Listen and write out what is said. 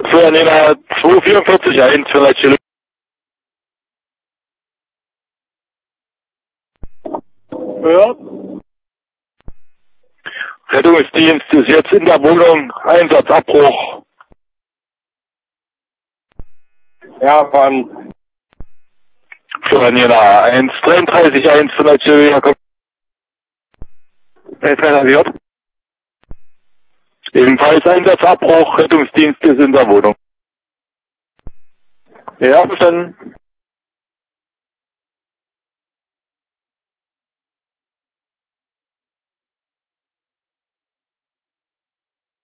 Florianina 244-1 für Leitstelle. Ja. Rettungsdienst ist jetzt in der Wohnung. Einsatzabbruch. Ja, wann? Florianina 133-1 für Leitstelle Jakob. J. Ebenfalls Einsatzabbruch. Rettungsdienst ist in der Wohnung. Ja, verstanden.